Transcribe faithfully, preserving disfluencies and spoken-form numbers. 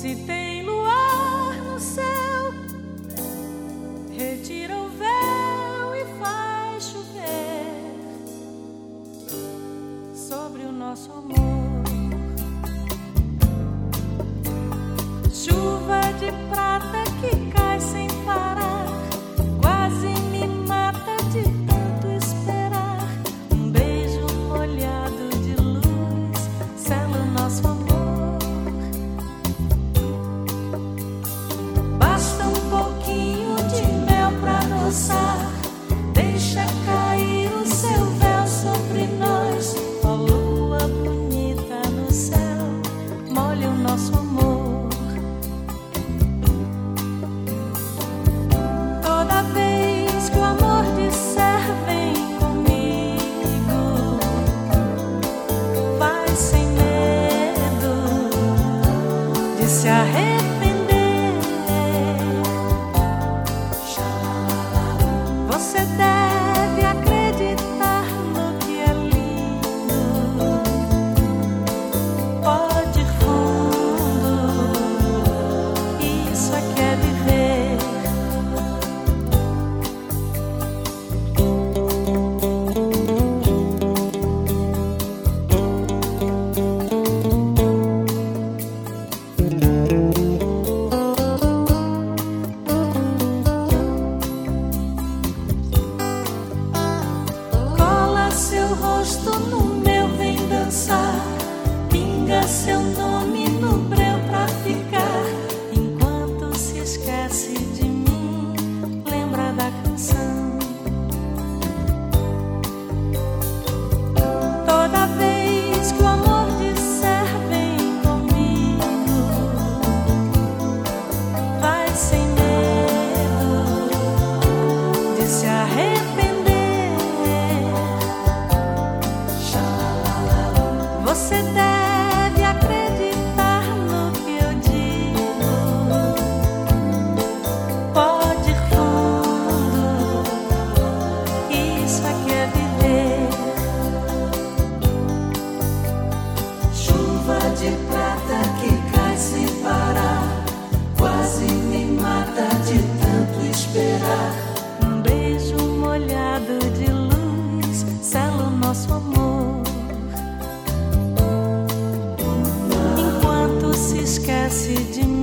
Se tem luar no céu, retira o véu e faz chover sobre o nosso amor. Chuva de prata que cai sem parar, quase me mata de tanto esperar. Um beijo molhado de luz sela o nosso amor. Basta um pouquinho de mel pra adoçar, deixa cair o seu véu sobre nós. Ó lua bonita no céu, molha o nosso amor. Toda vez que o amor disser vem comigo, vai sem medo de se arrepender. Você deve acreditar no que é lindo, pode ir fundo, isso é que é viver. Seu rosto no meu, vem dançar, pinga seu nome no breu pra ficar. Enquanto se esquece de mim, lembra da canção. Toda vez que o amor disser vem comigo, vai sem medo de se arrepender. Você deve acreditar no que eu digo, pode ir fundo, isso aqui é viver. Chuva de prata que cai sem parar, quase me mata de tanto esperar. Um beijo molhado de luz sela o nosso amor. Se esquece de mim.